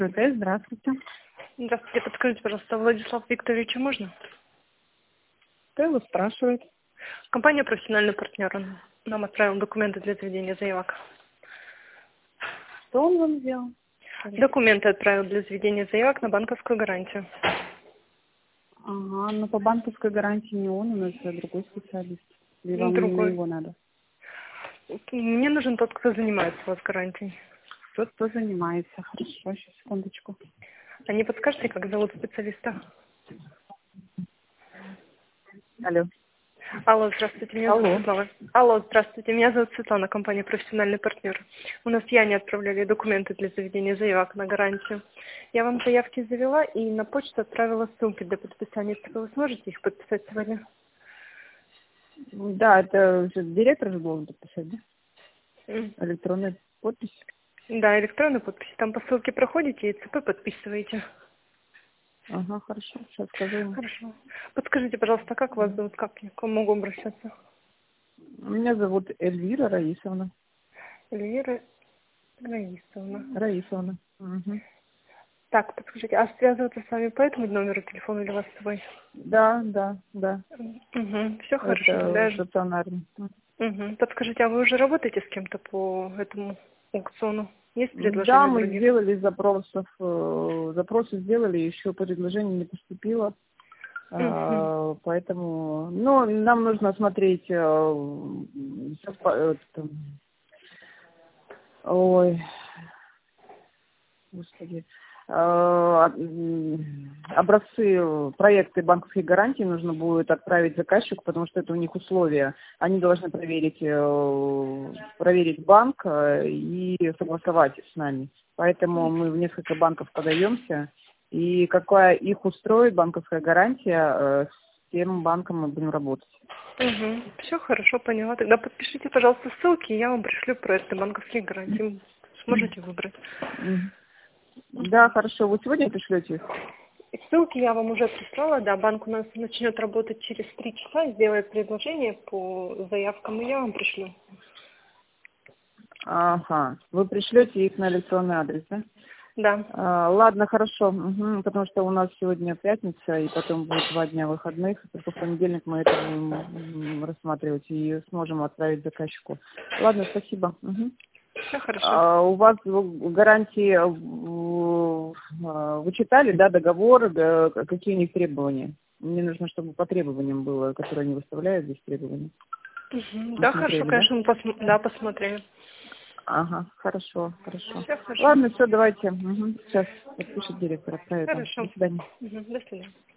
Здравствуйте. Здравствуйте, подскажите, пожалуйста, Владислав Викторовича можно? Кто его спрашивает? Компания «Профессиональный партнер». Он нам отправил документы для заведения заявок. Что он вам сделал? Документы отправил для заведения заявок на банковскую гарантию. Ага, но по банковской гарантии не он, у нас другой специалист. Или вам именно Другой. его надо? Мне нужен тот, кто занимается у вас гарантией. Тот, кто занимается. Хорошо, сейчас, секундочку. А не подскажете, как зовут специалиста? Алло. Алло, здравствуйте, меня зовут Светлана. Алло, здравствуйте, меня зовут Светлана, компания «Профессиональный партнер». У нас в Яне отправляли документы для заведения заявок на гарантию. Я вам заявки завела и на почту отправила ссылки для подписания. Вы сможете их подписать сегодня? Да, это же директор же должен подписать, да? М. Электронная подпись. Да, электронная подпись. Там по ссылке проходите и ЦП подписываете. Ага, хорошо, сейчас скажу ему. Хорошо. Подскажите, пожалуйста, как вас зовут, как я к вам могу обращаться? Меня зовут Эльвира Раисовна. Эльвира Раисовна. Раисовна. Угу. Так, подскажите, а связываться с вами по этому номеру телефона или у вас свой? Да, да, да. Угу, все хорошо. Это Даже. стационарный. Угу. Подскажите, а вы уже работаете с кем-то по этому аукциону? Есть Да, предложения мы других? сделали запросы сделали, еще предложение не поступило, Угу. поэтому, ну, нам нужно смотреть, ой, господи, образцы, проекты банковской гарантии нужно будет отправить заказчику, потому что это у них условия. Они должны проверить банк и согласовать с нами. Поэтому мы в несколько банков подаемся. И какая их устроит банковская гарантия, с тем банком мы будем работать. Угу. Все хорошо, поняла. Тогда подпишите, пожалуйста, ссылки, и я вам пришлю проекты банковских гарантий. Сможете выбрать. Да, хорошо. Вы сегодня пришлете их? Ссылки я вам уже прислала, да, банк у нас начнет работать через 3 часа, сделает предложение по заявкам, и я вам пришлю. Ага. Вы пришлете их на электронный адрес, да? Да. Ладно, хорошо, потому что у нас сегодня пятница, и потом будет 2 дня выходных, только в понедельник мы это будем рассматривать и сможем отправить заказчику. Ладно, спасибо. Все хорошо. У вас гарантии, вы читали, да, договор, какие у них требования? Мне нужно, чтобы по требованиям было, которые они выставляют здесь требования. Угу. Вы Да, хорошо, смотрели, да? конечно, мы да, посмотрели. Ага, хорошо, хорошо. Все хорошо. Ладно, все, давайте. Сейчас подпишет директор, отправит вам. Хорошо. До свидания. Угу. До свидания.